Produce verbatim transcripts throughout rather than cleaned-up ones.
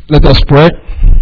Let us pray.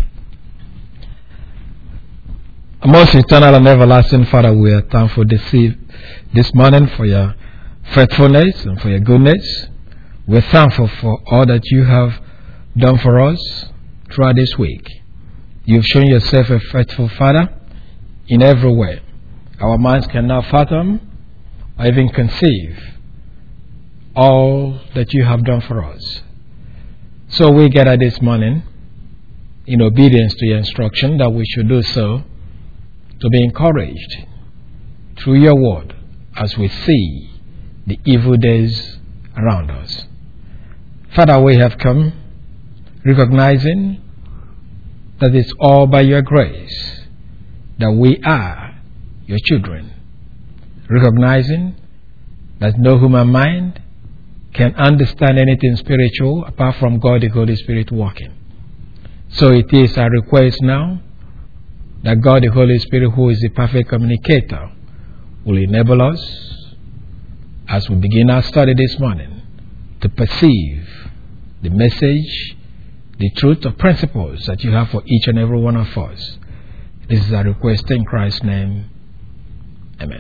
Most eternal and everlasting Father, we are thankful this, this morning for your faithfulness and for your goodness. We're thankful for all that you have done for us throughout this week. You've shown yourself a faithful Father in every way. Our minds cannot fathom or even conceive all that you have done for us. So we gather this morning in obedience to your instruction that we should do so, to be encouraged through your word as we see the evil days around us. Father, we have come recognizing that it's all by your grace that we are your children, recognizing that no human mind can understand anything spiritual apart from God the Holy Spirit working. So it is our request now that God the Holy Spirit, who is the perfect communicator, will enable us as we begin our study this morning to perceive the message, the truth or principles that you have for each and every one of us. This is our request in Christ's name. Amen.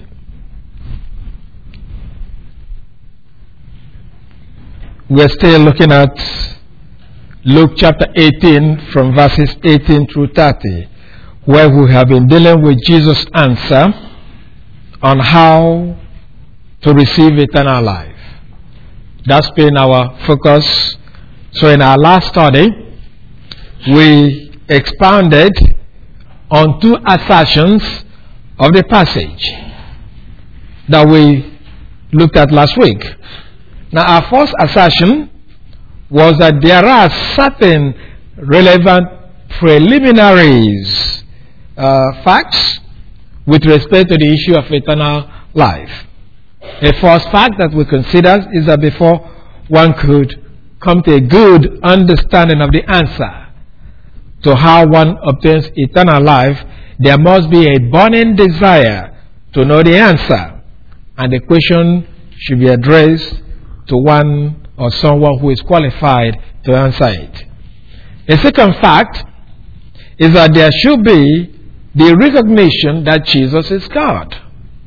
We're still looking at Luke chapter eighteen from verses eighteen through thirty, where we have been dealing with Jesus' answer on how to receive eternal life. That's been our focus. So in our last study, we expounded on two assertions of the passage that we looked at last week. Now, our first assertion was that there are certain relevant preliminaries, uh, facts with respect to the issue of eternal life. A first fact that we considered is that before one could come to a good understanding of the answer to how one obtains eternal life, there must be a burning desire to know the answer, and the question should be addressed to one or someone who is qualified to answer it. A second fact is that there should be the recognition that Jesus is God.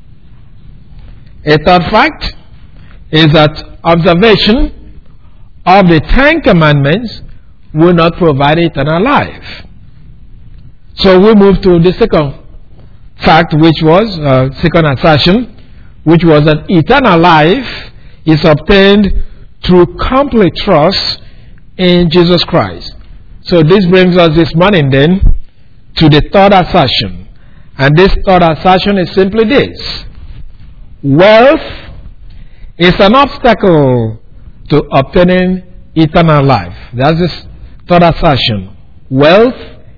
A third fact is that observation of the Ten Commandments will not provide eternal life. So we move to the second fact, which was, uh, second assertion, which was that eternal life is obtained through complete trust in Jesus Christ. So this brings us this morning then to the third assertion. And this third assertion is simply this: wealth is an obstacle to obtaining eternal life. That's this third assertion. Wealth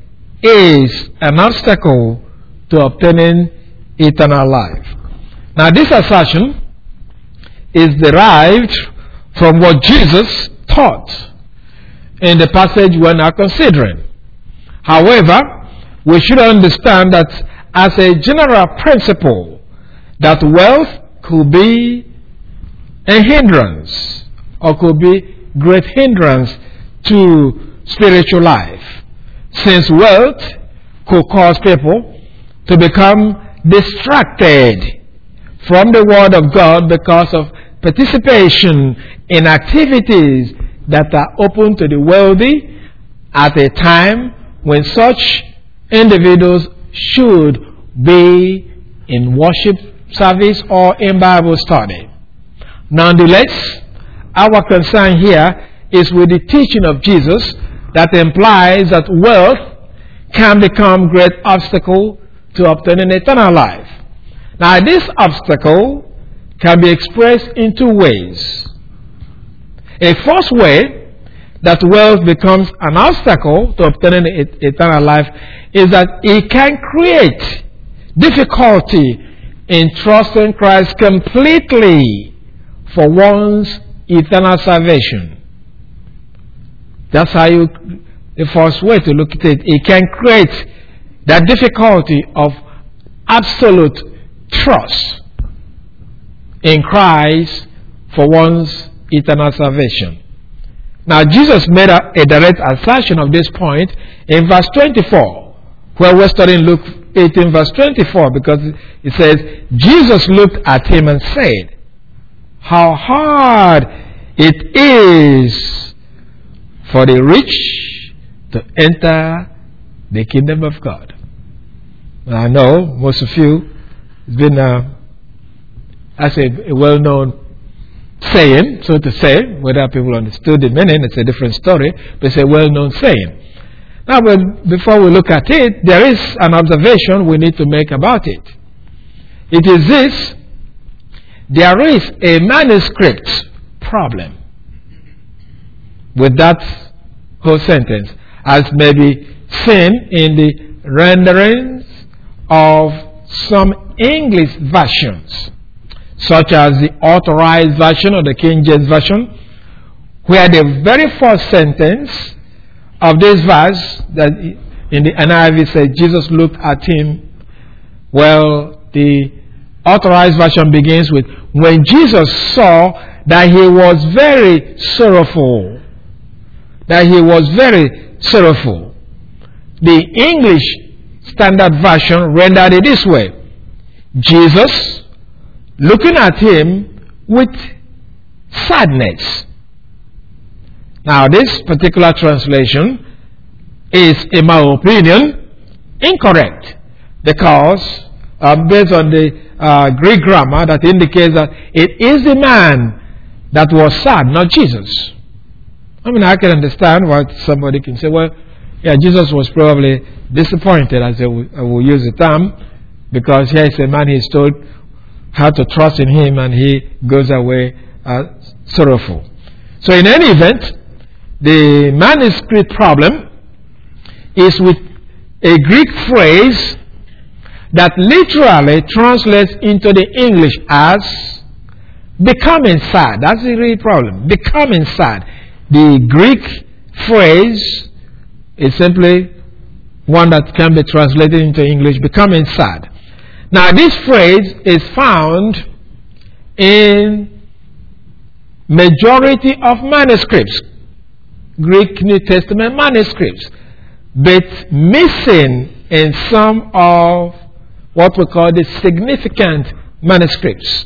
is an obstacle to obtaining eternal life. Now, this assertion is derived from what Jesus taught in the passage we're now considering. However, we should understand that as a general principle, that wealth could be a hindrance or could be great hindrance to spiritual life, since wealth could cause people to become distracted from the Word of God because of participation in activities that are open to the wealthy at a time when such individuals should be in worship service or in Bible study. Nonetheless, our concern here is with the teaching of Jesus that implies that wealth can become a great obstacle to obtaining eternal life. Now, this obstacle can be expressed in two ways. A first way that wealth becomes an obstacle to obtaining eternal life is that it can create difficulty in trusting Christ completely for one's eternal salvation. That's how you, the first way to look at it. It can create that difficulty of absolute trust in Christ for one's eternal salvation. Now, Jesus made a, a direct assertion of this point in verse twenty-four, where we're studying Luke eighteen, verse twenty-four, because it says, Jesus looked at him and said, how hard it is for the rich to enter the kingdom of God. Now, I know most of you, it's been a, as a, a well-known saying, so to say. Whether people understood the meaning, it's a different story, but it's a well-known saying. Now, but before we look at it, there is an observation we need to make about it. It is this: there is a manuscript problem with that whole sentence, as may be seen in the renderings of some English versions, such as the Authorized Version or the King James Version, where the very first sentence of this verse, that in the N I V says, Jesus looked at him. Well, the Authorized Version begins with, when Jesus saw that he was very sorrowful. That he was very sorrowful. The English Standard Version rendered it this way: Jesus looking at him with sadness. Now, this particular translation is, in my opinion, incorrect, because uh, based on the uh, Greek grammar, that indicates that it is the man that was sad, not Jesus. I mean, I can understand why somebody can say, well, yeah, Jesus was probably disappointed, as I will, I will use the term, because here is a man he is told how to trust in him, and he goes away uh, sorrowful. So in any event, the manuscript problem is with a Greek phrase that literally translates into the English as becoming sad. That's the real problem. Becoming sad. The Greek phrase is simply one that can be translated into English, becoming sad. Now, this phrase is found in majority of manuscripts, Greek New Testament manuscripts, but missing in some of what we call the significant manuscripts.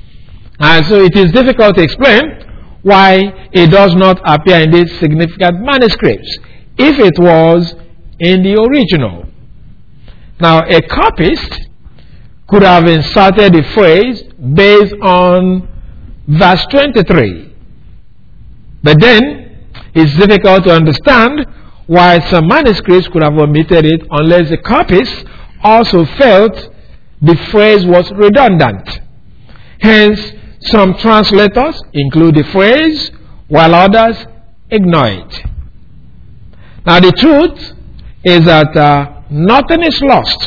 And so it is difficult to explain why it does not appear in these significant manuscripts if it was in the original. Now, a copyist could have inserted the phrase based on verse twenty-three. But then, it's difficult to understand why some manuscripts could have omitted it unless the copyist also felt the phrase was redundant. Hence, some translators include the phrase, while others ignore it. Now, the truth is that uh, nothing is lost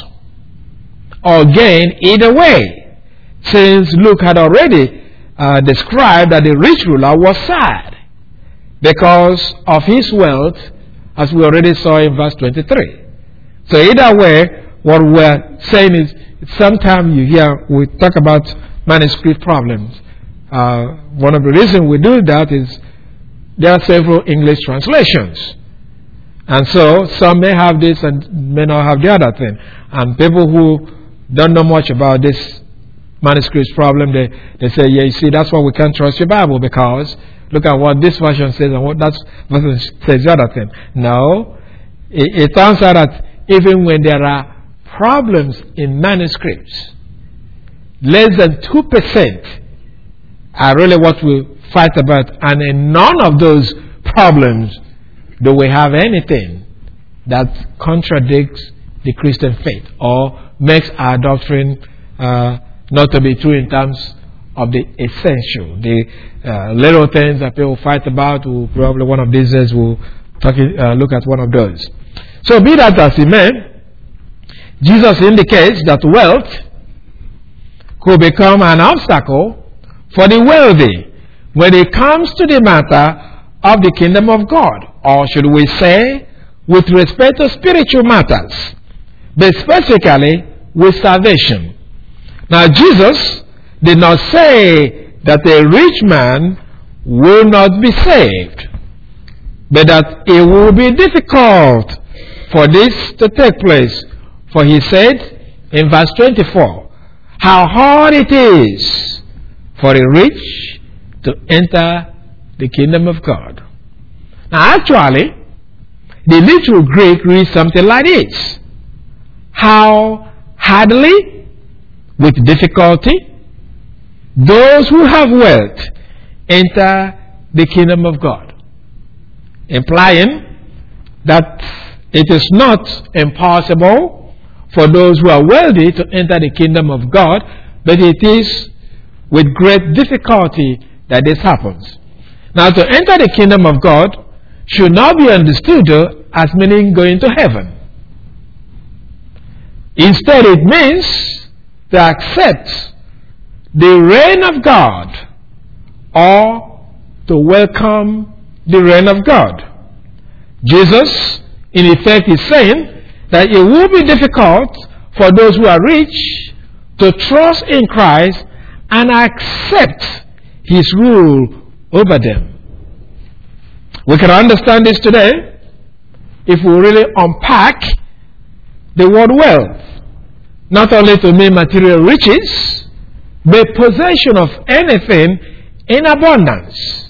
or gained either way, since Luke had already uh, described that the rich ruler was sad because of his wealth, as we already saw in verse twenty-three. So either way, what we're saying is, sometimes you hear we talk about manuscript problems. Uh, one of the reasons we do that is there are several English translations. And so some may have this and may not have the other thing. And people who don't know much about this manuscript problem, they, they say, yeah, you see, that's why we can't trust your Bible, because look at what this version says and what that version says the other thing. No, it, it turns out that even when there are problems in manuscripts, less than two percent are really what we fight about, and in none of those problems do we have anything that contradicts the Christian faith or makes our doctrine uh, not to be true in terms of the essential. The uh, little things that people fight about, we'll probably one of these days we'll talk, uh, look at one of those. So be that as it may, Jesus indicates that wealth could become an obstacle for the wealthy when it comes to the matter of the kingdom of God, or should we say, with respect to spiritual matters, but specifically with salvation. Now, Jesus did not say that a rich man will not be saved. but that it will be difficult for this to take place. For he said in verse twenty-four, how hard it is for a rich to enter the kingdom of God. Now actually, the literal Greek reads something like this: how hardly, with difficulty, those who have wealth enter the kingdom of God. Implying that it is not impossible for those who are wealthy to enter the kingdom of God, but it is with great difficulty that this happens. Now, to enter the kingdom of God should not be understood as meaning going to heaven. Instead, it means to accept the reign of God, or to welcome the reign of God. Jesus, in effect, is saying that it will be difficult for those who are rich to trust in Christ and accept His rule over them. We can understand this today if we really unpack the word wealth, not only to mean material riches, but possession of anything in abundance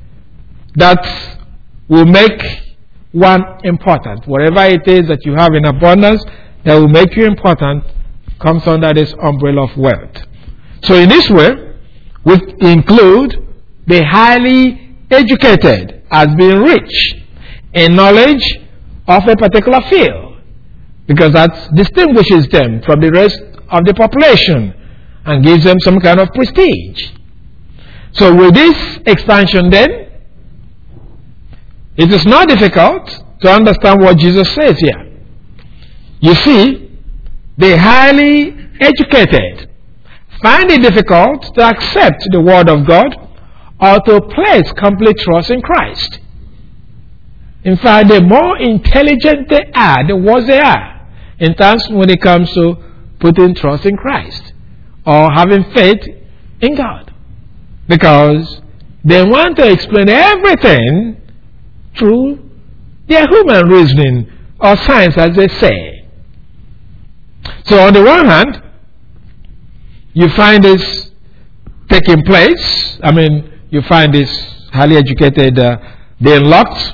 that will make one important. Whatever it is that you have in abundance that will make you important comes under this umbrella of wealth. So in this way, we include the highly educated as being rich in knowledge of a particular field, because that distinguishes them from the rest of the population and gives them some kind of prestige. So with this expansion then, it is not difficult to understand what Jesus says here. You see, the highly educated find it difficult to accept the word of God or to place complete trust in Christ. In fact, the more intelligent they are, the worse they are in terms when it comes to putting trust in Christ or having faith in God, because they want to explain everything through their human reasoning or science, as they say. So on the one hand, you find this taking place. I mean, you find this highly educated uh, being locked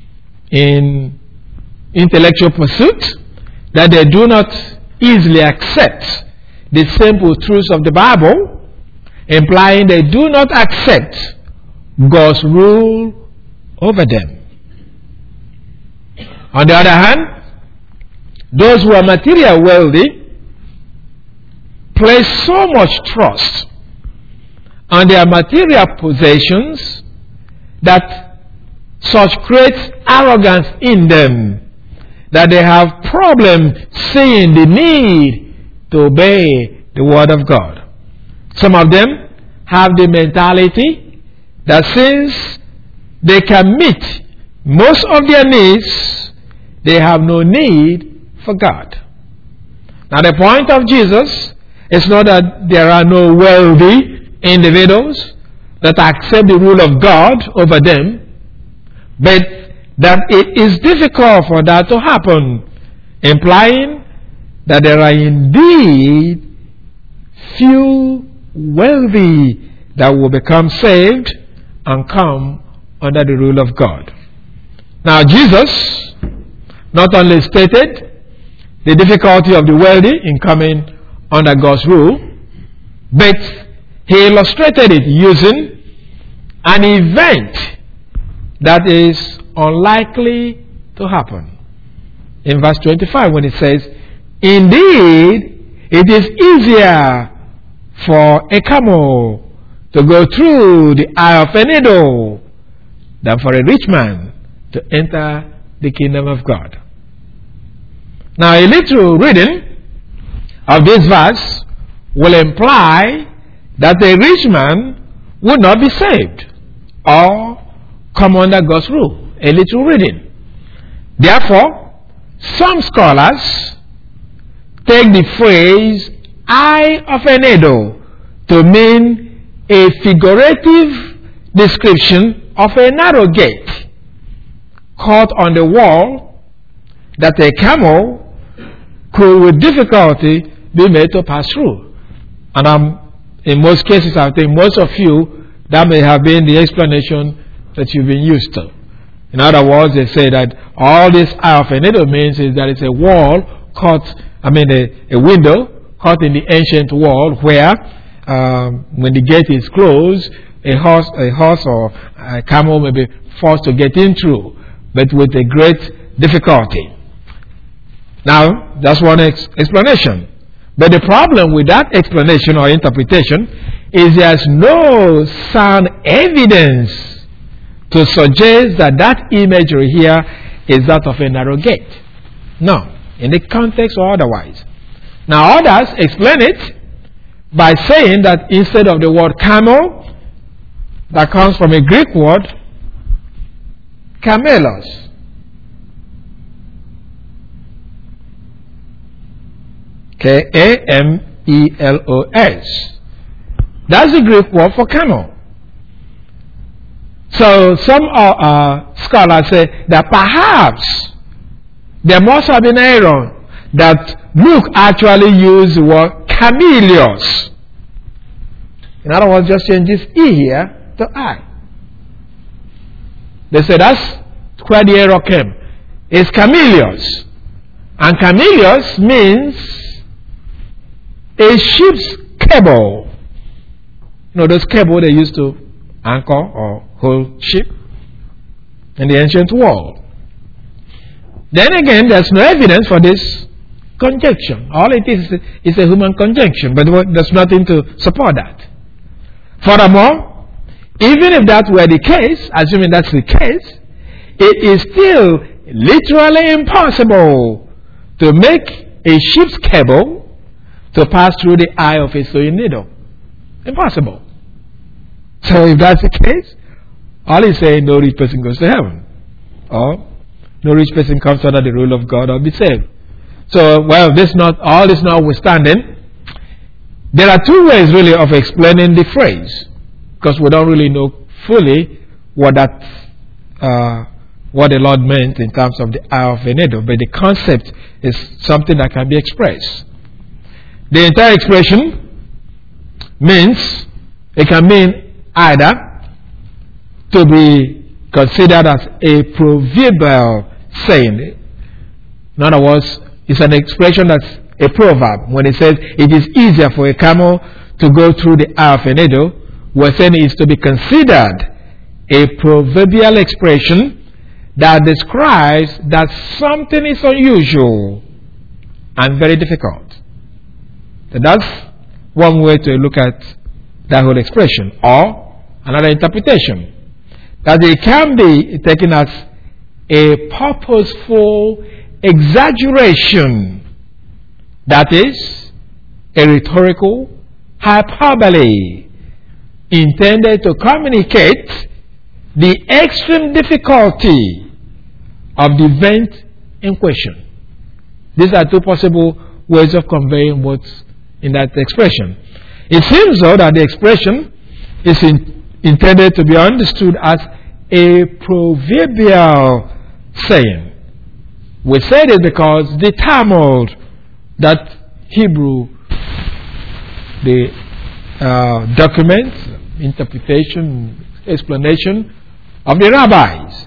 in intellectual pursuit, that they do not easily accept the simple truths of the Bible, implying they do not accept God's rule over them. On the other hand, those who are material wealthy place so much trust on their material possessions that such creates arrogance in them that they have problem seeing the need to obey the word of God. Some of them have the mentality that since they can meet most of their needs, they have no need for God. Now, the point of Jesus is not that there are no wealthy individuals that accept the rule of God over them, but that it is difficult for that to happen, implying that there are indeed few wealthy that will become saved and come under the rule of God. Now, Jesus not only stated the difficulty of the wealthy in coming under God's rule, but he illustrated it using an event that is unlikely to happen. In verse twenty-five, when it says, "Indeed, it is easier for a camel to go through the eye of a needle than for a rich man to enter the kingdom of God." Now, a literal reading of this verse will imply that a rich man would not be saved or come under God's rule. A literal reading. Therefore, some scholars take the phrase "eye of a needle" to mean a figurative description of a narrow gate caught on the wall that a camel could with difficulty be made to pass through. And um, in most cases, I think most of you, that may have been the explanation that you've been used to. In other words, they say that all this eye of a needle means is that it's a wall cut, I mean a, a window cut in the ancient wall where um, when the gate is closed, a horse, a horse or a camel may be forced to get in through, but with a great difficulty. Now, that's one ex- explanation. But the problem with that explanation or interpretation is there's no sound evidence to suggest that that imagery here is that of a narrow gate. No, in the context or otherwise. Now others explain it by saying that instead of the word camel, that comes from a Greek word, kamelos. K A M E L O S. That's the Greek word for camel. So some uh, uh, scholars say that perhaps there must have been error that Luke actually used the word chameleos. In other words, just change this E here to I. They say that's where the error came. It's chameleos. And chameleos means a ship's cable. You know those cable they used to anchor or hold ship in the ancient world. Then again, there's no evidence for this conjunction. All it is is a human conjunction, but there's nothing to support that. Furthermore, even if that were the case, assuming that's the case, it is still literally impossible to make a ship's cable to pass through the eye of a sewing needle. Impossible. So if that's the case, all he's saying, no rich person goes to heaven. Or no rich person comes under the rule of God or be saved. So, well, this not all this notwithstanding, there are two ways really of explaining the phrase, because we don't really know fully what that uh, what the Lord meant in terms of the eye of a needle, but the concept is something that can be expressed. The entire expression means, it can mean either to be considered as a proverbial saying. In other words, it's an expression that's a proverb. When it says it is easier for a camel to go through the eye of a needle, we're saying it is to be considered a proverbial expression that describes that something is unusual and very difficult. So that's one way to look at that whole expression. Or another interpretation, that it can be taken as a purposeful exaggeration, that is, a rhetorical hyperbole intended to communicate the extreme difficulty of the event in question. These are two possible ways of conveying what's in that expression. It seems though that the expression is in, intended to be understood as a proverbial saying. We say this because the Talmud, that Hebrew, the uh, document, interpretation, explanation of the rabbis,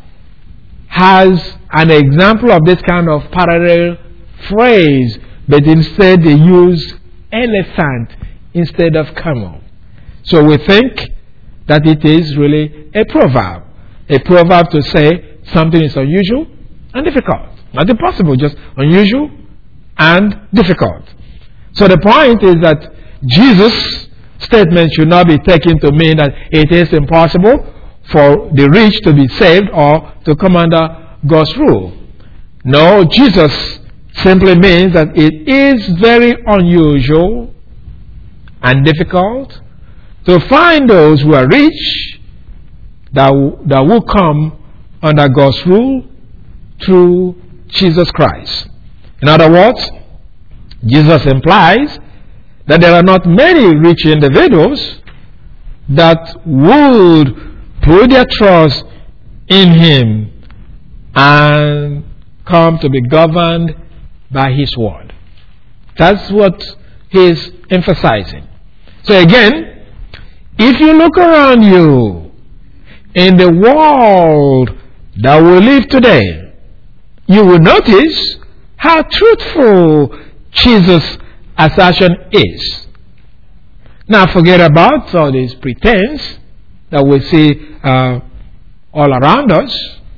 has an example of this kind of parallel phrase, but instead they use elephant instead of camel. So we think that it is really a proverb. A proverb to say something is unusual and difficult. Not impossible, just unusual and difficult. So the point is that Jesus' statement should not be taken to mean that it is impossible for the rich to be saved or to come under God's rule. No, Jesus simply means that it is very unusual and difficult to find those who are rich that, w- that will come under God's rule through Jesus Christ. In other words, Jesus implies that there are not many rich individuals that would put their trust in Him and come to be governed by His word. That's what he is emphasizing. So again, if you look around you in the world that we live today, you will notice how truthful Jesus' assertion is. Now forget about all this pretense that we see uh, all around us.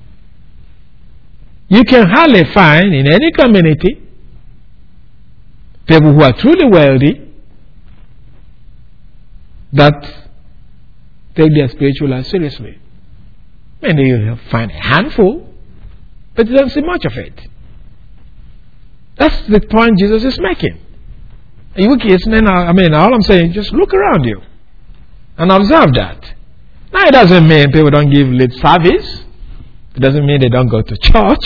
You can hardly find in any community people who are truly wealthy that take their spiritual life seriously. And you find a handful, but you don't see much of it. That's the point Jesus is making. You can, I mean, all I'm saying, just look around you and observe that. Now, it doesn't mean people don't give lip service. It doesn't mean they don't go to church.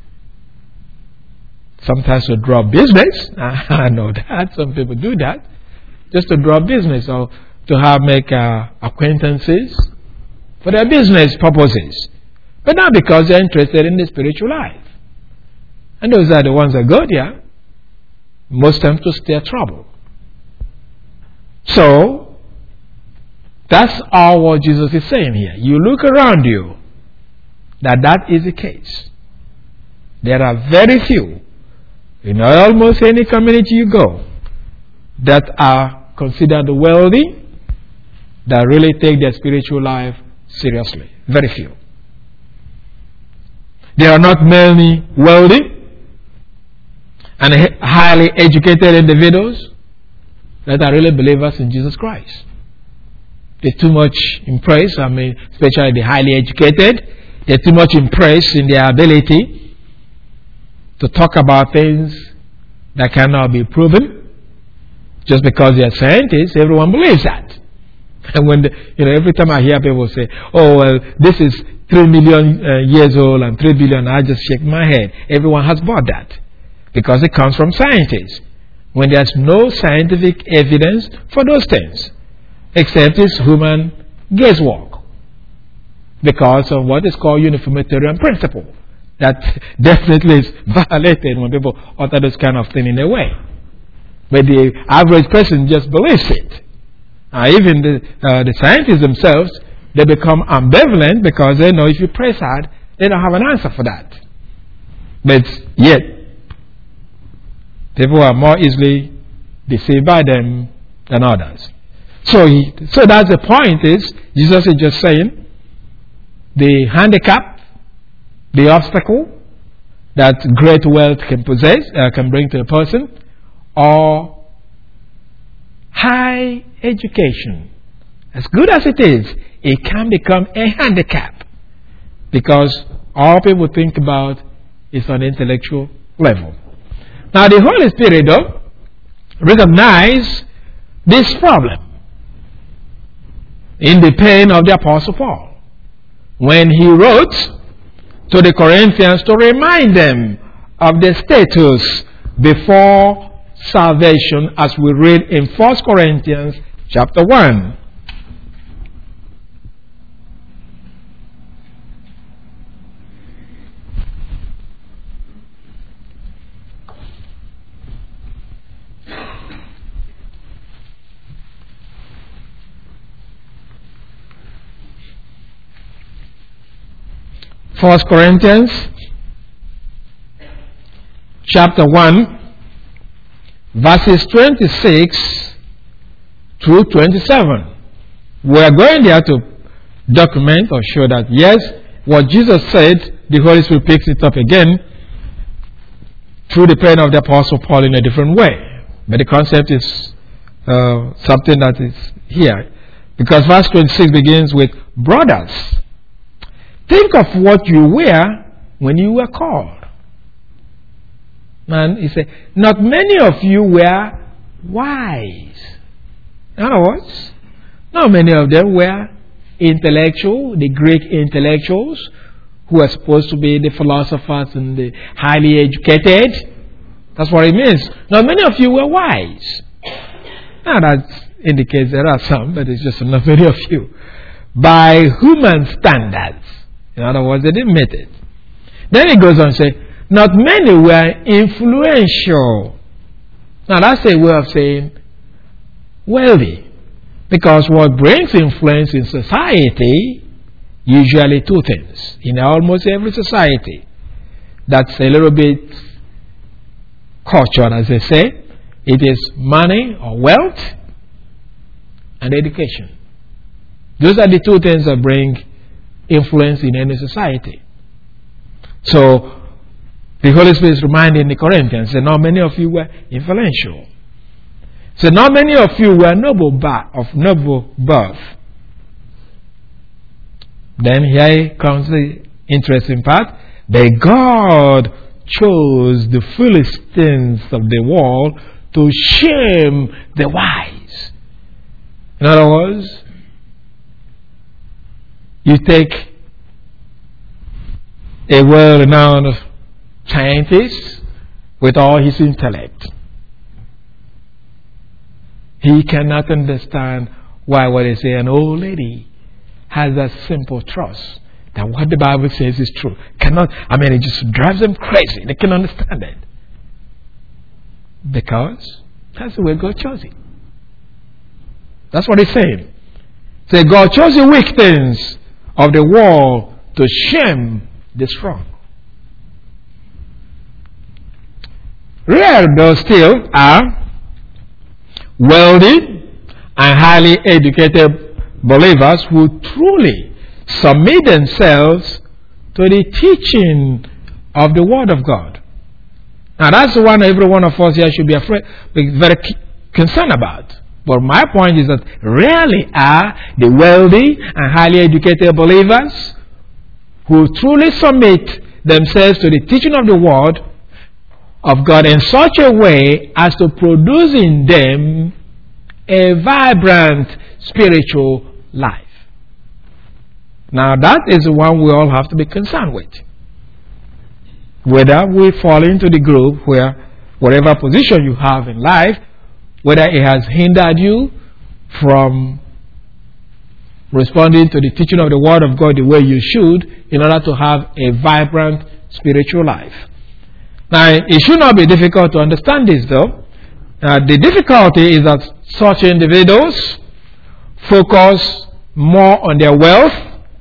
Sometimes to draw business. I know that. Some people do that. Just to draw business or to have make uh, acquaintances for their business purposes. But not because they're interested in the spiritual life. And those are the ones that go there, most times to stir trouble. So, that's all what Jesus is saying here. You look around you, that that is the case. There are very few, in almost any community you go, that are considered wealthy, that really take their spiritual life seriously. Very few. There are not many wealthy and highly educated individuals that are really believers in Jesus Christ. They're too much impressed, I mean, especially the highly educated, they're too much impressed in their ability to talk about things that cannot be proven. Just because they are scientists, everyone believes that. And when, the, you know, every time I hear people say, oh, well, this is three million uh, years old and three billion, I just shake my head. Everyone has bought that. Because it comes from scientists. When there's no scientific evidence for those things. Except it's human guesswork. Because of what is called uniformitarian principle. That definitely is violated when people utter this kind of thing in a way. But the average person just believes it. Uh, even the, uh, the scientists themselves, they become ambivalent because they know if you press hard, they don't have an answer for that. But yet, people are more easily deceived by them than others. So, he, so that's the point is, Jesus is just saying, the handicap, the obstacle that great wealth can possess, uh, can bring to a person, or high education. As good as it is, it can become a handicap. Because all people think about is on intellectual level. Now the Holy Spirit, though, recognized this problem in the pen of the Apostle Paul when he wrote to the Corinthians to remind them of their status before salvation, as we read in First Corinthians chapter one. First Corinthians chapter one, verses twenty-six through twenty-seven. We are going there to document or show that yes, what Jesus said, the Holy Spirit picks it up again through the pen of the Apostle Paul in a different way. But the concept is uh, something that is here. Because verse twenty-six begins with, brothers, think of what you were when you were called. And he said, not many of you were wise. In other words, not many of them were intellectual, the Greek intellectuals, who are supposed to be the philosophers and the highly educated. That's what it means. Not many of you were wise. Now that indicates there are some, but it's just not many of you. By human standards. In other words, they didn't meet it. Then he goes on to say, not many were influential. Now that's a way of saying wealthy. Because what brings influence in society, usually two things. In almost every society, that's a little bit cultured, as they say. It is money or wealth and education. Those are the two things that bring influence in any society. So, the Holy Spirit is reminding the Corinthians that not many of you were influential. So, not many of you were noble ba- of noble birth. Then here comes the interesting part. That God chose the Philistines of the world to shame the wise. In other words, you take a well-renowned scientist with all his intellect. He cannot understand why what they say an old lady has that simple trust that what the Bible says is true. Cannot, I mean, it just drives them crazy. They can't understand it. Because that's the way God chose it. That's what he's saying. Say, God chose the weak things of the world to shame the strong. Rare, though, still are wealthy and highly educated believers who truly submit themselves to the teaching of the Word of God. Now, that's the one every one of us here should be afraid, be very concerned about. But my point is that rarely are the wealthy and highly educated believers who truly submit themselves to the teaching of the Word of God in such a way as to produce in them a vibrant spiritual life. Now that is the one we all have to be concerned with. Whether we fall into the group where whatever position you have in life, whether it has hindered you from responding to the teaching of the Word of God the way you should in order to have a vibrant spiritual life. Now, it should not be difficult to understand this, though. Uh, the difficulty is that such individuals focus more on their wealth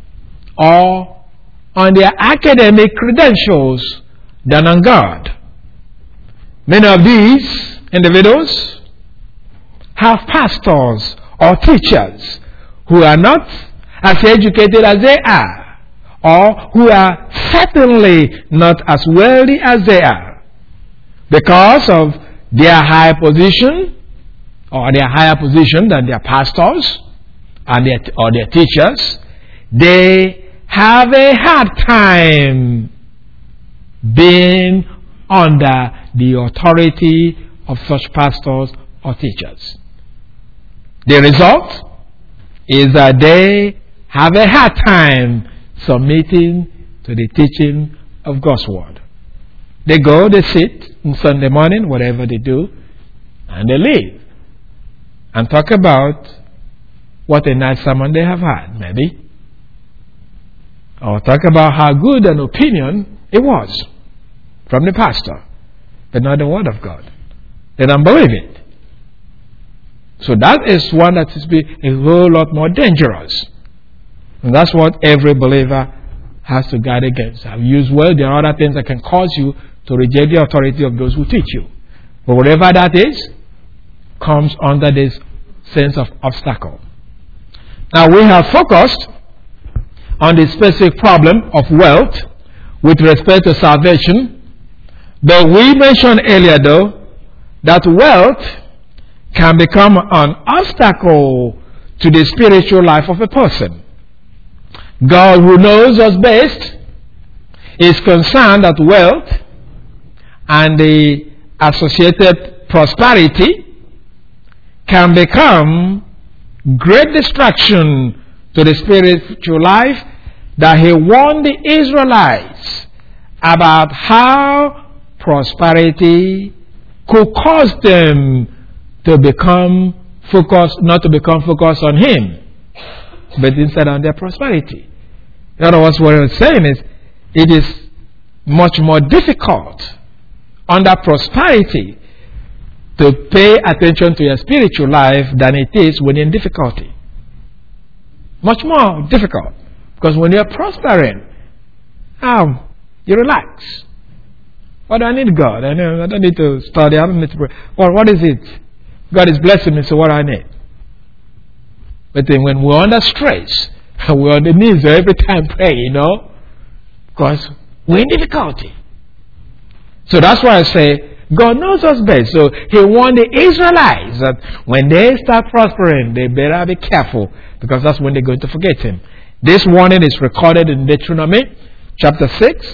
or on their academic credentials than on God. Many of these individuals have pastors or teachers who are not as educated as they are, or who are certainly not as wealthy as they are. Because of their high position, or their higher position than their pastors and their, or their teachers, they have a hard time being under the authority of such pastors or teachers. The result is that they have a hard time submitting to the teaching of God's Word. They go, they sit on Sunday morning, whatever they do, and they leave. And talk about what a nice sermon they have had, maybe. Or talk about how good an opinion it was from the pastor, but not the Word of God. They don't believe it. So that is one that is be a whole lot more dangerous. And that's what every believer has to guard against. I've used well, there are other things that can cause you to reject the authority of those who teach you. But whatever that is, comes under this sense of obstacle. Now we have focused on the specific problem of wealth with respect to salvation. But we mentioned earlier, though, that wealth can become an obstacle to the spiritual life of a person. God, who knows us best, is concerned that wealth and the associated prosperity can become great distraction to the spiritual life, that he warned the Israelites about how prosperity could cause them to become focused, not to become focused on him, but instead on their prosperity. In other words, what I was saying is, it is much more difficult under prosperity to pay attention to your spiritual life than it is when you're in difficulty. Much more difficult. Because when you're prospering, um, you relax. What do I need God? I, know, I don't need to study. I don't need to pray. Well, what is it? God is blessing me, so what do I need? But then when we're under stress, we're on the knees every time praying, you know, because we're in difficulty. So that's why I say, God knows us best. So He warned the Israelites that when they start prospering, they better be careful, because that's when they're going to forget Him. This warning is recorded in Deuteronomy chapter six.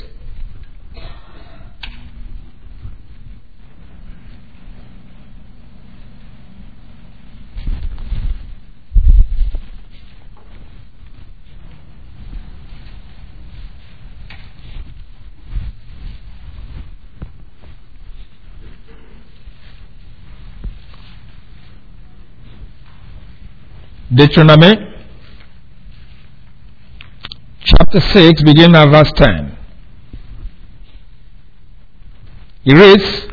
Deuteronomy chapter six, beginning at verse ten. It reads,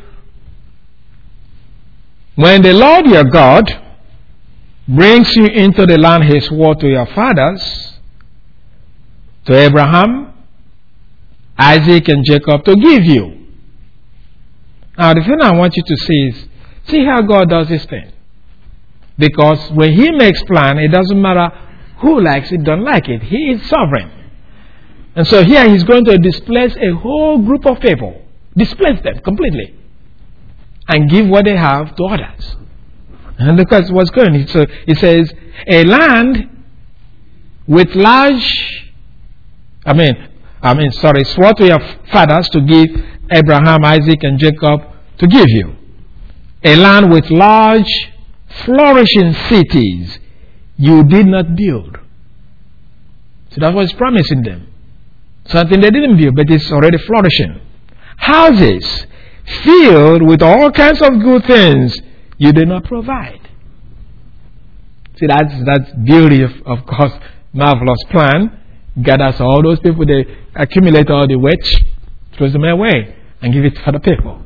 when the Lord your God brings you into the land He swore to your fathers, to Abraham, Isaac, and Jacob, to give you. Now, the thing I want you to see is, see how God does this thing. Because when He makes plan, it doesn't matter who likes it, don't like it. He is sovereign. And so here He's going to displace a whole group of people. Displace them completely. And give what they have to others. And look at what's going on. So it says, a land with large, I mean, I mean, sorry, swore to your fathers to give Abraham, Isaac, and Jacob to give you. A land with large, flourishing cities you did not build. So that's what He's promising them. Something they didn't build, but it's already flourishing. Houses filled with all kinds of good things you did not provide. See, that's that's beauty of, of God's marvelous plan. Gathers all those people, they accumulate all the wealth, throws them away, and give it to other people.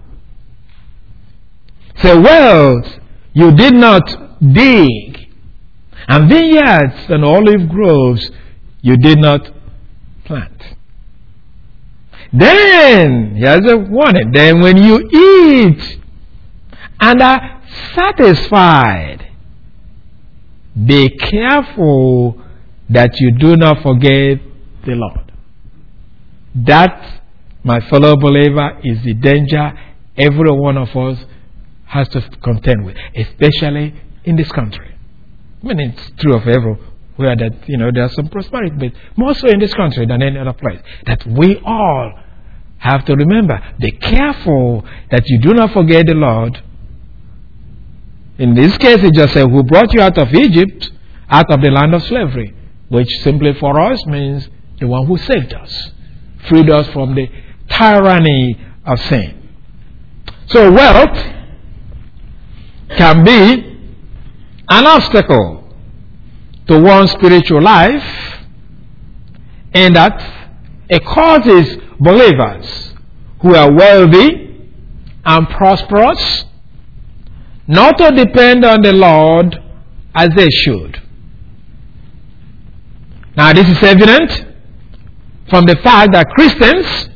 So wealth you did not dig, and vineyards and olive groves you did not plant. Then, here's a warning, then when you eat and are satisfied, be careful that you do not forget the Lord. That, my fellow believer, is the danger every one of us has to contend with, especially in this country. I mean, it's true of everywhere that, you know, there's some prosperity, but more so in this country than any other place. That we all have to remember, be careful that you do not forget the Lord. In this case, it just said, who brought you out of Egypt, out of the land of slavery, which simply for us means the one who saved us, freed us from the tyranny of sin. So wealth can be an obstacle to one's spiritual life, in that it causes believers who are wealthy and prosperous not to depend on the Lord as they should. Now, this is evident from the fact that Christians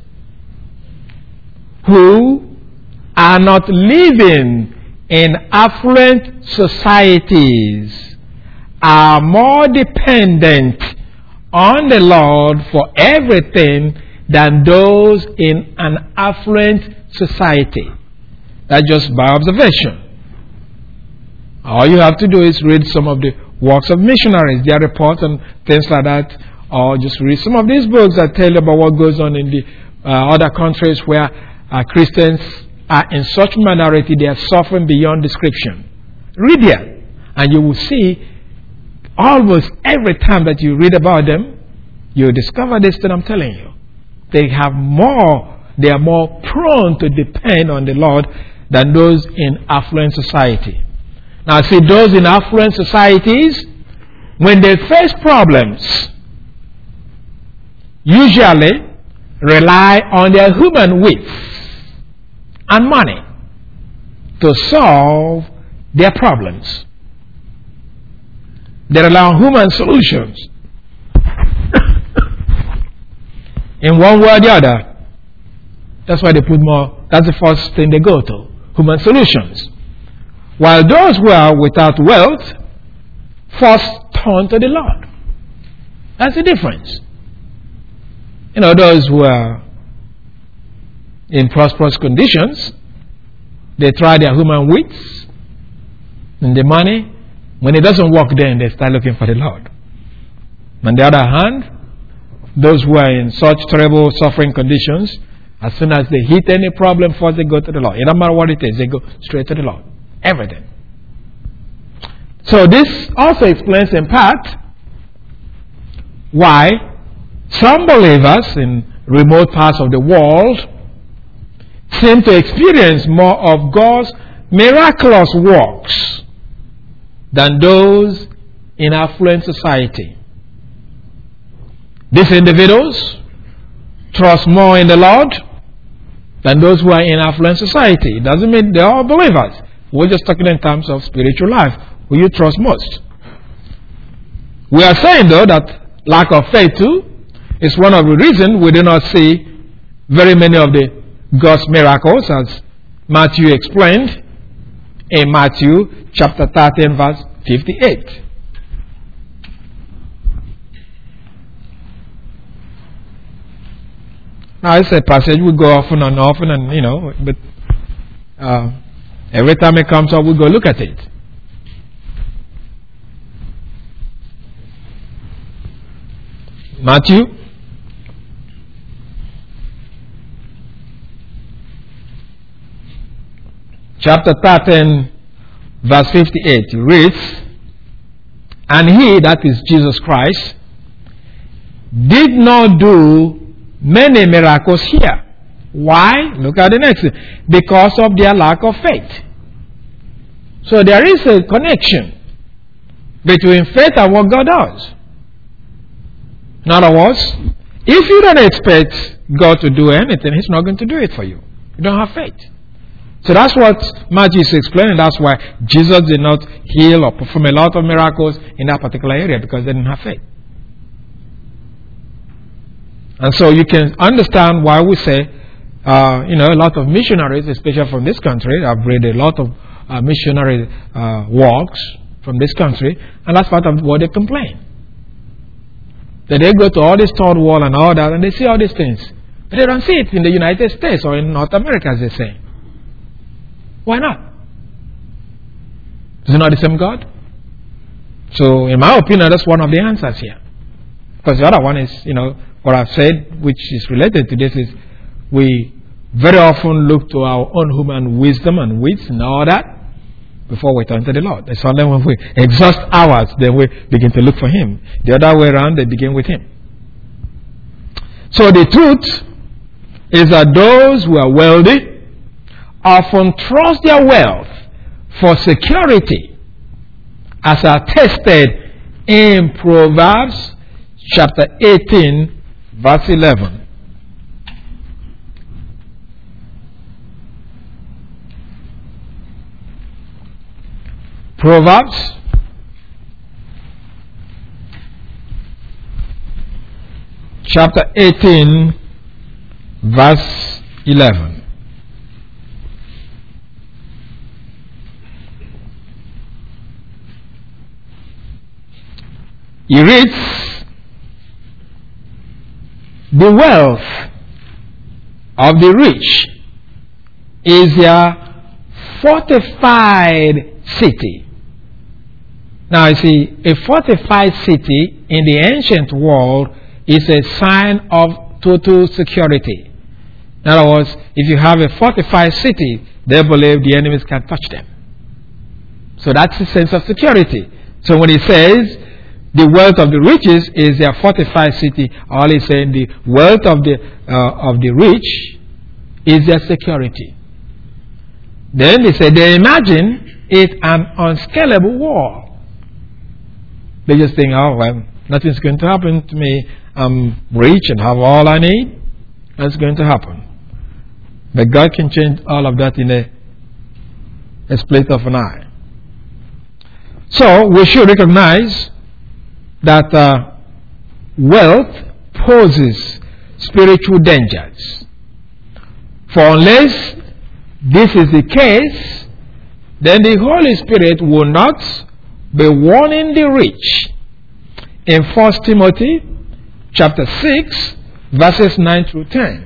who are not living in affluent societies are more dependent on the Lord for everything than those in an affluent society. That's just by observation. All you have to do is read some of the works of missionaries, their reports and things like that, or just read some of these books that tell you about what goes on in the uh, other countries where uh, Christians are in such minority they are suffering beyond description. Read them, and you will see almost every time that you read about them, you discover this that I'm telling you. They have more, they are more prone to depend on the Lord than those in affluent society. Now, see, those in affluent societies, when they face problems, usually rely on their human wits and money to solve their problems. They rely on human solutions. In one way or the other, that's why they put more, that's the first thing they go to, human solutions. While those who are without wealth first turn to the Lord. That's the difference. You know, those who are in prosperous conditions, they try their human wits and the money. When it doesn't work, then they start looking for the Lord. On the other hand, those who are in such terrible suffering conditions, as soon as they hit any problem, first they go to the Lord. It doesn't matter what it is, they go straight to the Lord. Everything. So this also explains in part why some believers in remote parts of the world seem to experience more of God's miraculous works than those in affluent society. These individuals trust more in the Lord than those who are in affluent society. It doesn't mean they're all believers. We're just talking in terms of spiritual life. Who you trust most? We are saying, though, that lack of faith, too, is one of the reasons we do not see very many of the God's miracles, as Matthew explained in Matthew chapter thirteen, verse fifty-eight. Now, it's a passage we go often and often, and you know, but uh, every time it comes up, we go look at it. Matthew chapter thirteen, verse fifty-eight reads, "And he," that is Jesus Christ, "did not do many miracles here." Why? Look at the next. Because of their lack of faith. So there is a connection between faith and what God does. In other words, if you don't expect God to do anything, He's not going to do it for you. You don't have faith. So that's what Matthew is explaining. That's why Jesus did not heal or perform a lot of miracles in that particular area, because they didn't have faith. And so you can understand why we say, uh, you know, a lot of missionaries, especially from this country, I've read a lot of uh, missionary uh, works from this country, and that's part of what they complain. That they go to all this third world and all that, and they see all these things. But they don't see it in the United States or in North America, as they say. Why not? Is it not the same God? So, in my opinion, that's one of the answers here. Because the other one is, you know, what I've said, which is related to this, is we very often look to our own human wisdom and wits and all that before we turn to the Lord. It's only when we exhaust ours, then we begin to look for Him. The other way around, they begin with Him. So the truth is that those who are wealthy often trust their wealth for security, as attested in Proverbs chapter eighteen, verse eleven. Proverbs chapter eighteen, verse eleven. He reads, "The wealth of the rich is their fortified city." Now, you see, a fortified city in the ancient world is a sign of total security. In other words, if you have a fortified city, they believe the enemies can't touch them. So that's the sense of security. So when he says the wealth of the riches is their fortified city, all he's saying, the wealth of the uh, of the rich is their security. Then they say they imagine it an unscalable wall. They just think, oh, well, nothing's going to happen to me. I'm rich and have all I need. That's going to happen. But God can change all of that in a, a split of an eye. So we should recognize that uh, wealth poses spiritual dangers. For unless this is the case, then the Holy Spirit will not be warning the rich. In First Timothy chapter six, verses nine through ten.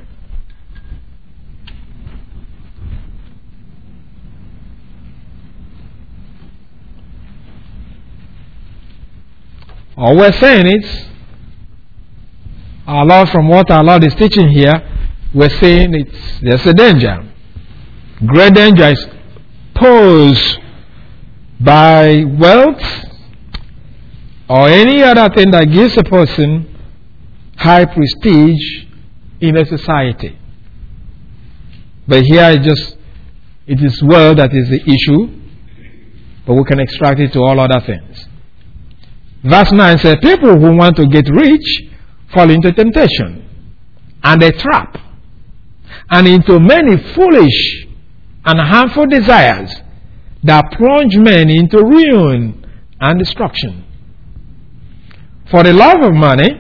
All we're saying is, our Lord, from what our Lord is teaching here, we're saying it's there's a danger. Great danger is posed by wealth or any other thing that gives a person high prestige in a society. But here it just it is wealth that is the issue, but we can extract it to all other things. Verse nine says, people who want to get rich fall into temptation and a trap, and into many foolish and harmful desires that plunge men into ruin and destruction. For the love of money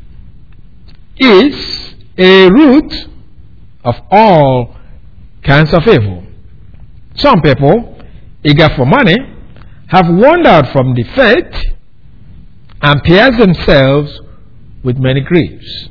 is a root of all kinds of evil. Some people, eager for money, have wandered from the faith and pierced themselves with many griefs.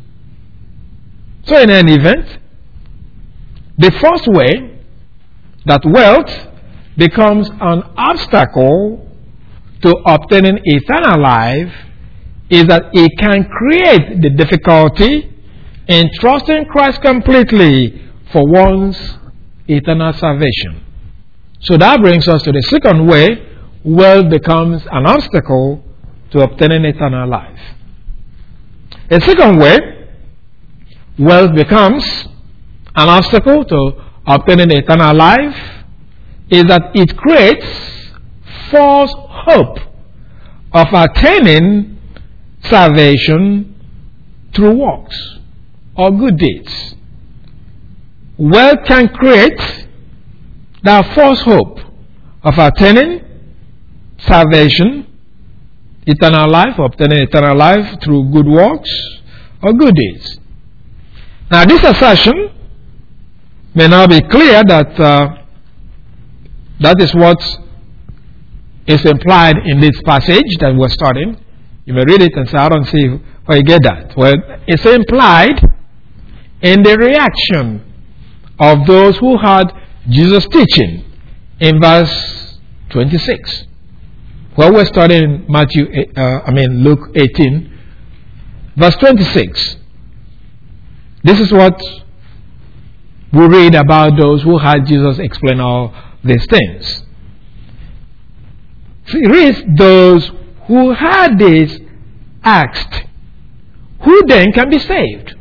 So in any event, the first way that wealth becomes an obstacle to obtaining eternal life is that it can create the difficulty in trusting Christ completely for one's eternal salvation. So that brings us to the second way wealth becomes an obstacle to obtaining eternal life. A second way wealth becomes an obstacle to obtaining eternal life is that it creates false hope of attaining salvation through works or good deeds. Wealth can create that false hope of attaining salvation, eternal life, obtaining eternal life through good works or good deeds. Now, this assertion may not be clear that uh, that is what is implied in this passage that we're studying. You may read it and say, I don't see where you get that. Well, it's implied in the reaction of those who heard Jesus' teaching in verse twenty-six. Well, we're studying Matthew, uh, I mean Luke eighteen, verse twenty-six. This is what we read about those who heard Jesus explain all these things. So it reads, those who heard this asked, who then can be saved?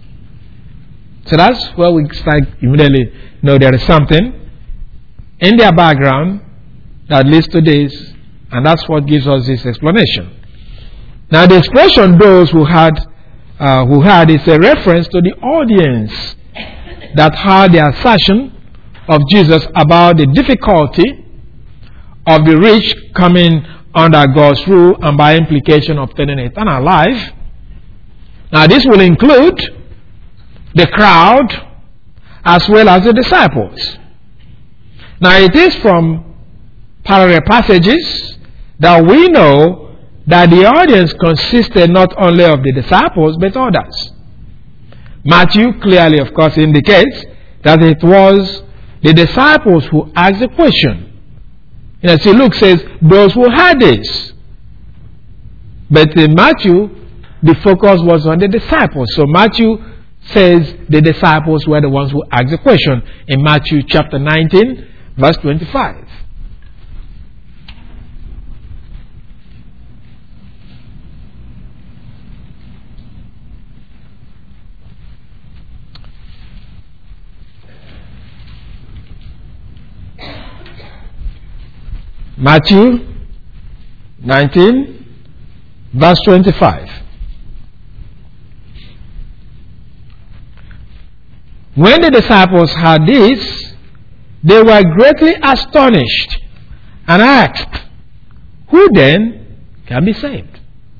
So that's where we start immediately know there is something in their background that leads to this, and that's what gives us this explanation. Now, the expression "those who had uh, who had" is a reference to the audience that heard the assertion of Jesus about the difficulty of the rich coming under God's rule and by implication obtaining eternal life. Now, this will include the crowd as well as the disciples. Now, it is from parallel passages that we know that the audience consisted not only of the disciples but others. Matthew clearly, of course, indicates that it was the disciples who asked the question. You know, see, Luke says, those who heard this. But in Matthew, the focus was on the disciples. So Matthew says the disciples were the ones who asked the question in Matthew chapter nineteen, verse twenty-five. Matthew nineteen, verse twenty-five. When the disciples heard this, they were greatly astonished and asked, "Who then can be saved?"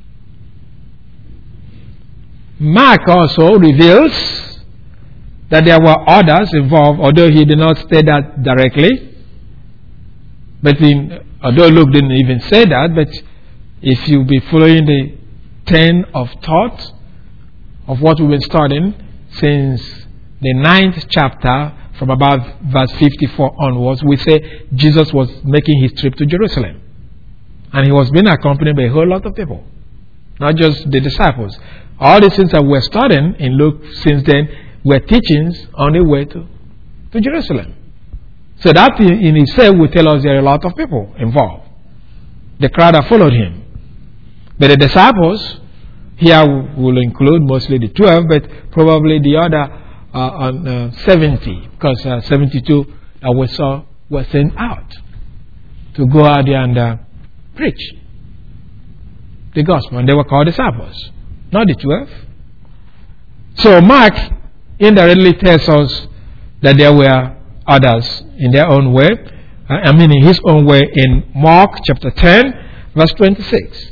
Mark also reveals that there were others involved, although he did not state that directly. But in, although Luke didn't even say that, but if you be following the train of thought of what we've been studying since the ninth chapter, from about verse fifty-four onwards, we say Jesus was making his trip to Jerusalem. And he was being accompanied by a whole lot of people, not just the disciples. All the things that we're studying in Luke since then were teachings on the way to, to Jerusalem. So that in itself will tell us there are a lot of people involved. The crowd that followed him. But the disciples, here will include mostly the twelve, but probably the other uh, on uh, seventy, because uh, seventy-two that we saw were sent out to go out there and uh, preach the gospel. And they were called disciples, not the twelve. So Mark indirectly tells us that there were others in their own way. Uh, I mean in his own way in Mark chapter ten, verse twenty-six.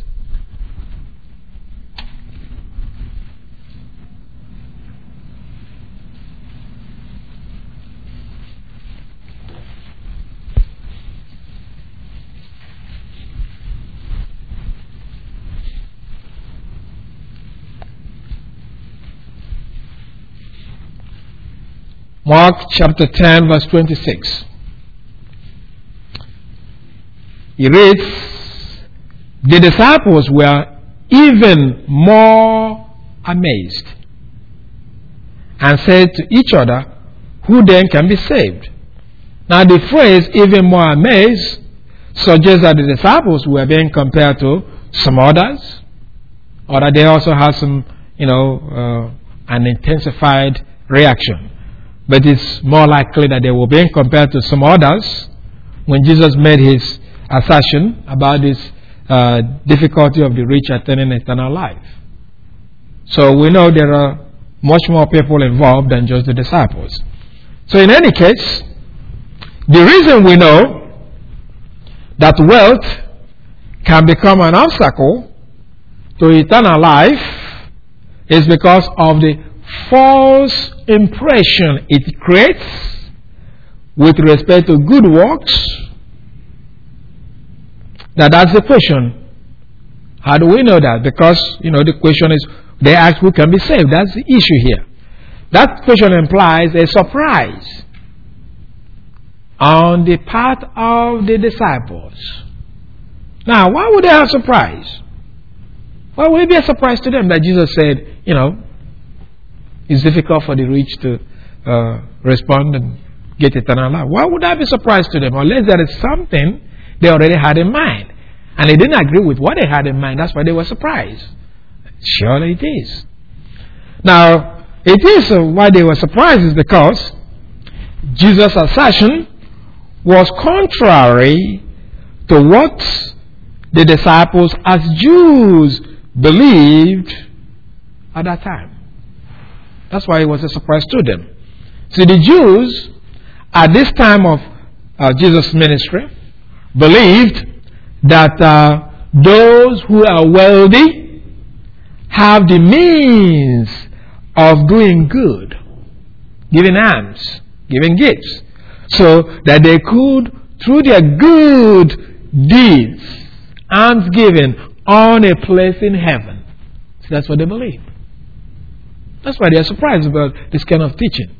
Mark chapter ten, verse twenty-six. He reads, "The disciples were even more amazed and said to each other, 'Who then can be saved?'" Now the phrase "even more amazed" suggests that the disciples were being compared to some others, or that they also had some, you know, uh, an intensified reaction. But it's more likely that they were being compared to some others when Jesus made his assertion about this uh, difficulty of the rich attaining eternal life. So we know there are much more people involved than just the disciples. So in any case, the reason we know that wealth can become an obstacle to eternal life is because of the false impression it creates with respect to good works. Now that's the question. How do we know that? Because, you know, the question is, they ask who can be saved. That's the issue here. That question implies a surprise on the part of the disciples. Now, why would they have surprise? Why would it be a surprise to them that Jesus said, you know, it's difficult for the rich to uh, respond and get eternal life? Why would that be a surprise to them? Unless there is something they already had in mind. And they didn't agree with what they had in mind. That's why they were surprised. Surely it is. Now, it is uh, why they were surprised is because Jesus' assertion was contrary to what the disciples as Jews believed at that time. That's why it was a surprise to them. See, the Jews at this time of uh, Jesus' ministry believed that uh, those who are wealthy have the means of doing good, giving alms, giving gifts, so that they could, through their good deeds, alms giving, earn a place in heaven. So that's what they believe. That's why they are surprised about this kind of teaching.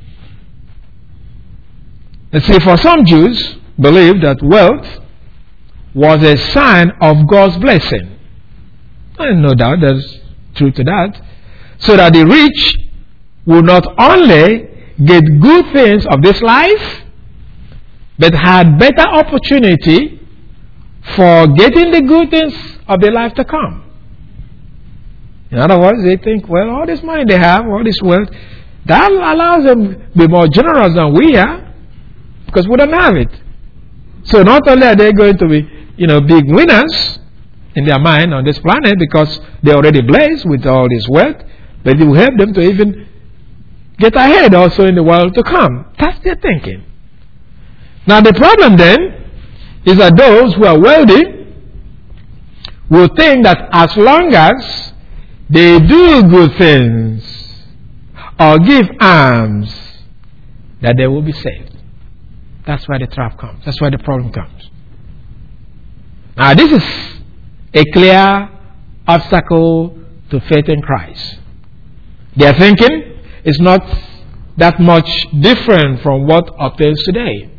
Let's see, for some Jews believed that wealth was a sign of God's blessing. And no doubt there's truth to that. So that the rich would not only get good things of this life, but had better opportunity for getting the good things of the life to come. In other words, they think, well, all this money they have, all this wealth, that allows them to be more generous than we are, because we don't have it. So not only are they going to be, you know, big winners in their mind on this planet because they're already blessed with all this wealth, but it will help them to even get ahead also in the world to come. That's their thinking. Now the problem then is that those who are wealthy will think that as long as they do good things or give alms, that they will be saved. That's where the trap comes. That's where the problem comes. Now this is a clear obstacle to faith in Christ. Their thinking is not that much different from what obtains today.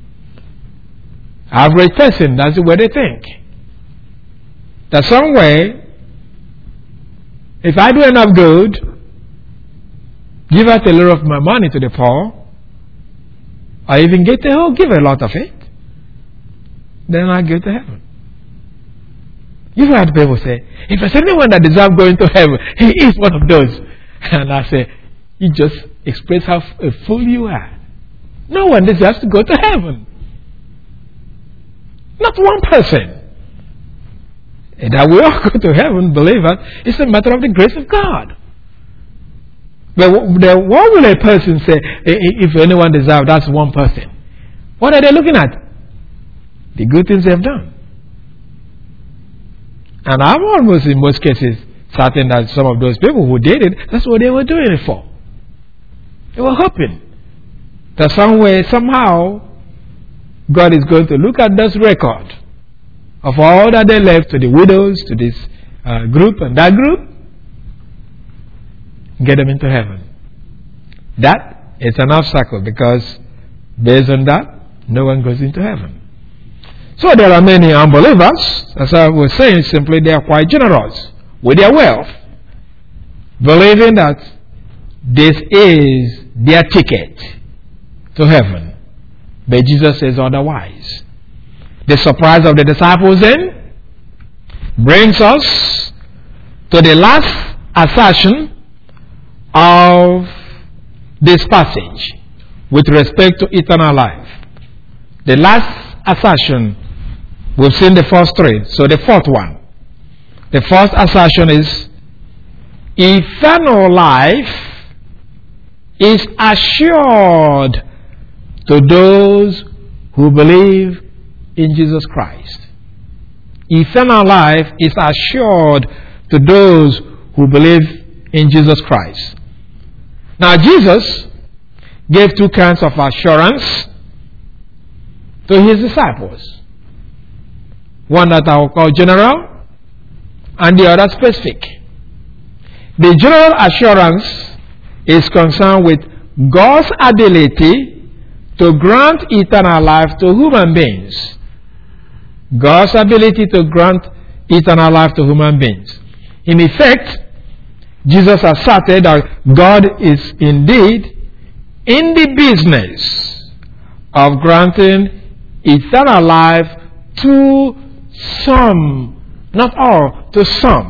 Average person, that's the way they think. That some way, if I do enough good, give out a little of my money to the poor, or even get the whole, give a lot of it, then I go to heaven. You've heard people say, if there's anyone that deserves going to heaven, he is one of those. And I say, you just express how a fool you are. No one deserves to go to heaven. Not one person. And that we all go to heaven, believers, it's a matter of the grace of God. But what will a person say if anyone deserves? That's one person. What are they looking at? The good things they've done. And I'm almost in most cases certain that some of those people who did it, that's what they were doing it for. They were hoping that some way, somehow, God is going to look at this record of all that they left to the widows, to this uh, group and that group, get them into heaven. That is an obstacle because based on that, no one goes into heaven. So there are many unbelievers, as I was saying, simply they are quite generous with their wealth, believing that this is their ticket to heaven. But Jesus says otherwise. The surprise of the disciples then brings us to the last assertion of this passage with respect to eternal life. The last assertion, we've seen the first three, so the fourth one. The first assertion is eternal life is assured to those who believe in Jesus Christ. Eternal life is assured to those who believe in Jesus Christ. Now Jesus gave two kinds of assurance to his disciples. One that I will call general and the other specific. The general assurance is concerned with God's ability to grant eternal life to human beings. God's ability to grant eternal life to human beings. In effect, Jesus asserted that God is indeed in the business of granting eternal life to some, not all, to some.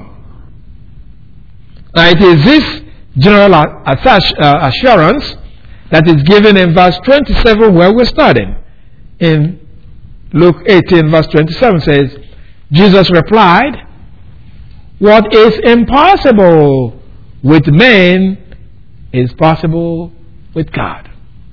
Now it is this general assurance that is given in verse twenty-seven where we're starting. In Luke eighteen verse twenty-seven says, Jesus replied, what is impossible with men is possible with God.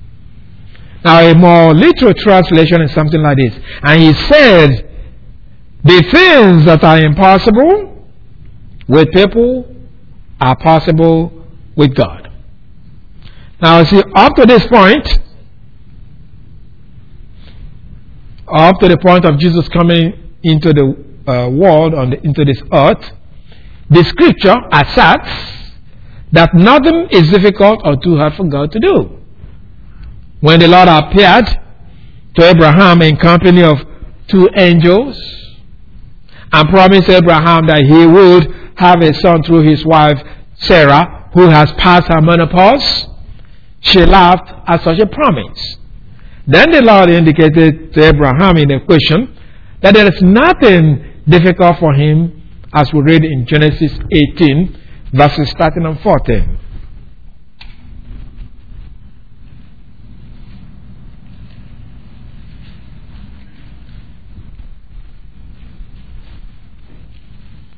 Now a more literal translation is something like this. And he said, the things that are impossible with people are possible with God. Now see, up to this point, up to the point of Jesus coming into the uh, world, on the, into this earth, the scripture asserts that nothing is difficult or too hard for God to do. When the Lord appeared to Abraham in company of two angels and promised Abraham that he would have a son through his wife Sarah, who has passed her menopause, she laughed at such a promise. Then the Lord indicated to Abraham in a question that there is nothing difficult for him, as we read in Genesis eighteen, verses starting on fourteen.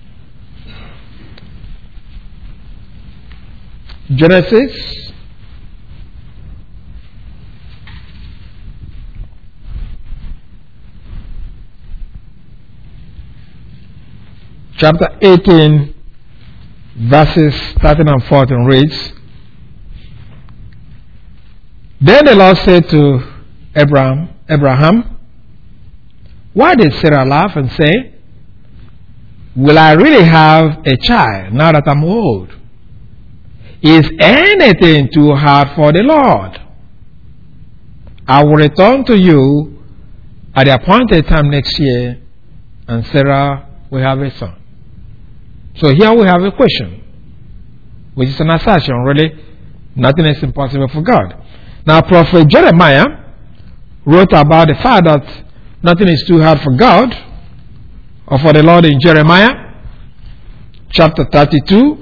Genesis chapter eighteen, verses thirteen and fourteen reads, Then the Lord said to Abraham, Abraham, why did Sarah laugh and say, will I really have a child now that I'm old? Is anything too hard for the Lord? I will return to you at the appointed time next year, and Sarah will have a son. So here we have a question, which is an assertion, really. Nothing is impossible for God. Now, Prophet Jeremiah wrote about the fact that nothing is too hard for God or for the Lord in Jeremiah chapter thirty-two,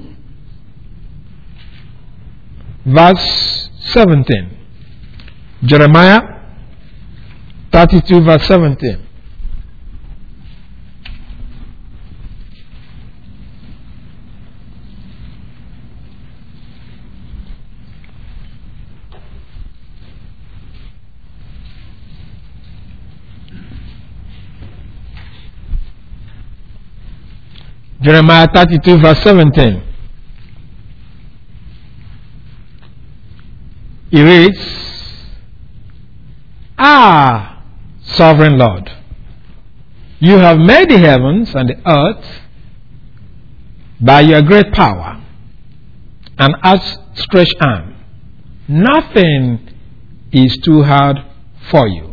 verse seventeen. Jeremiah thirty-two, verse seventeen. Jeremiah thirty-two, verse seventeen. It reads, Ah, sovereign Lord, you have made the heavens and the earth by your great power and outstretched arm. Nothing is too hard for you.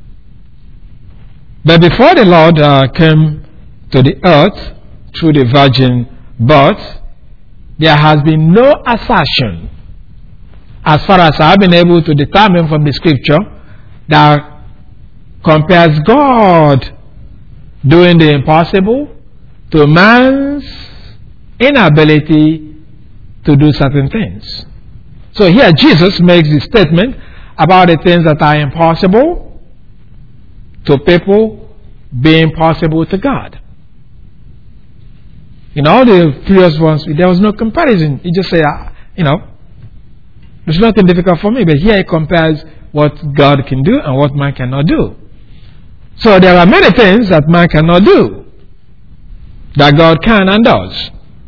But before the Lord uh, came to the earth through the virgin birth, there has been no assertion, as far as I have been able to determine from the scripture, that compares God doing the impossible to man's inability to do certain things. So here Jesus makes the statement about the things that are impossible to people being possible to God. In all the previous ones, there was no comparison. He just said, you know, there's nothing difficult for me. But here he compares what God can do and what man cannot do. So there are many things that man cannot do that God can and does.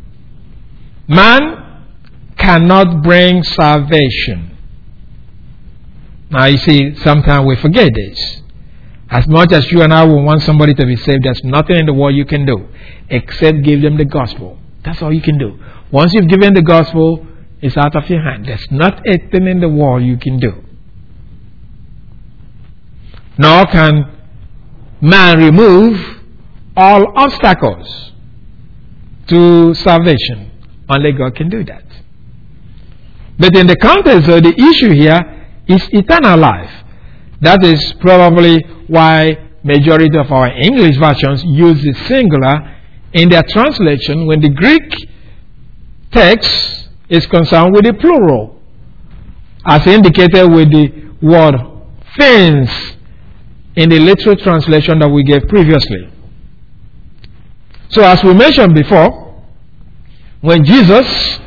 Man cannot bring salvation. Now you see, sometimes we forget this. As much as you and I will want somebody to be saved, there's nothing in the world you can do except give them the gospel. That's all you can do. Once you've given the gospel, it's out of your hand. There's not a thing in the world you can do. Nor can man remove all obstacles to salvation. Only God can do that. But in the context of the issue here is eternal life. That is probably why majority of our English versions use the singular in their translation when the Greek text is concerned with the plural, as indicated with the word things in the literal translation that we gave previously. So as we mentioned before, when Jesus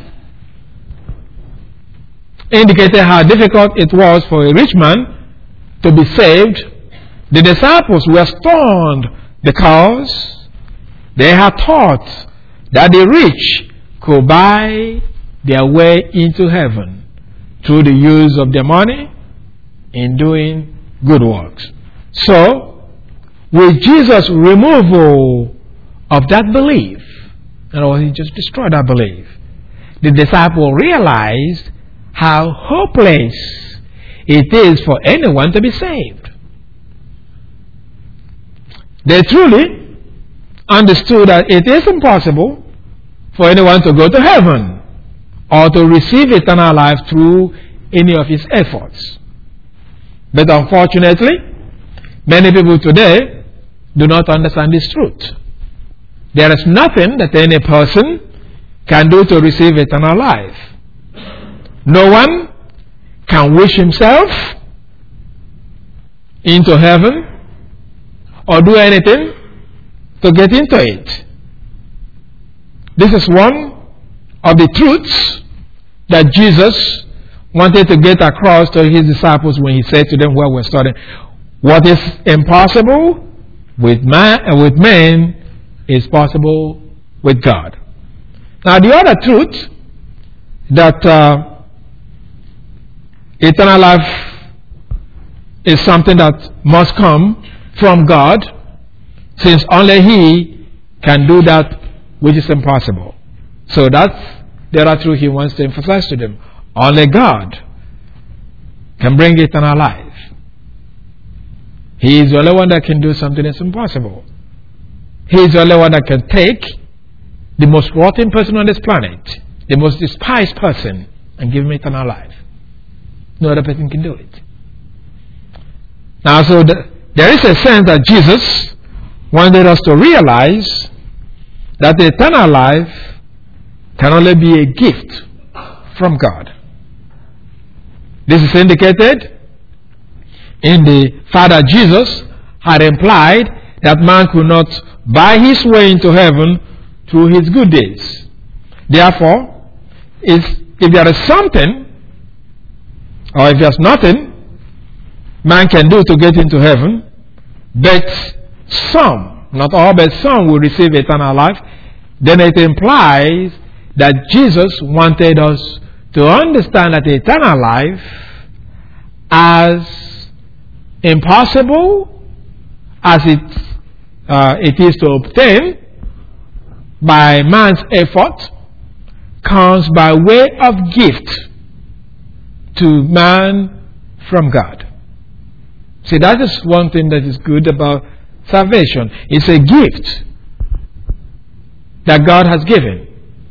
indicated how difficult it was for a rich man to be saved, the disciples were stunned because they had thought that the rich could buy their way into heaven through the use of their money in doing good works. So, with Jesus' removal of that belief, you know, he just destroyed that belief, the disciple realized how hopeless it is for anyone to be saved. They truly understood that it is impossible for anyone to go to heaven or to receive eternal life through any of his efforts. But unfortunately, many people today do not understand this truth. There is nothing that any person can do to receive eternal life. No one can wish himself into heaven or do anything to get into it. This is one of the truths that Jesus wanted to get across to his disciples when he said to them while we're studying, what is impossible with man and with men is possible with God. Now, the other truth that uh, eternal life is something that must come from God, since only He can do that which is impossible. So that's the other truth He wants to emphasize to them. Only God can bring eternal life. He is the only one that can do something that's impossible. He is the only one that can take the most rotten person on this planet, the most despised person, and give him eternal life. No other person can do it. Now, so the, there is a sense that Jesus wanted us to realize that the eternal life can only be a gift from God. This is indicated in the fact that Jesus had implied that man could not buy his way into heaven through his good deeds. Therefore, if, if there is something, or if there's nothing man can do to get into heaven, but some, not all, but some will receive eternal life, then it implies that Jesus wanted us to understand that eternal life, as impossible as it, uh, it is to obtain by man's effort, comes by way of gift to man from God. See, that is one thing that is good about salvation. It's a gift that God has given.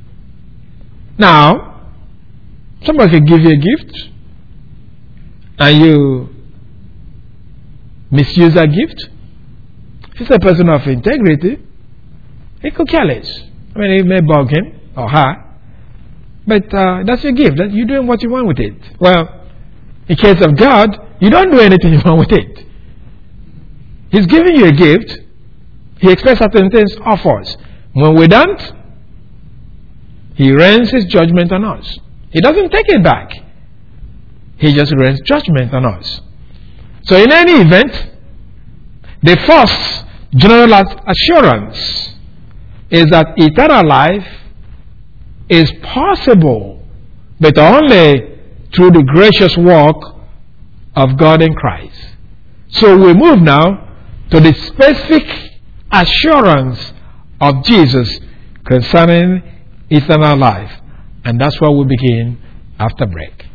Now, somebody can give you a gift and you misuse that gift. If it's a person of integrity, he could care less. I mean, it may bug him or her, but uh, that's your gift. That you're doing what you want with it. Well, in case of God, you don't do anything you want with it. He's giving you a gift. He expects certain things of us. When we don't, He rains His judgment on us. He doesn't take it back. He just rains judgment on us. So in any event, the first general assurance is that eternal life is possible, but only through the gracious work of God in Christ. So we move now to the specific assurance of Jesus concerning eternal life. And that's where we begin after break.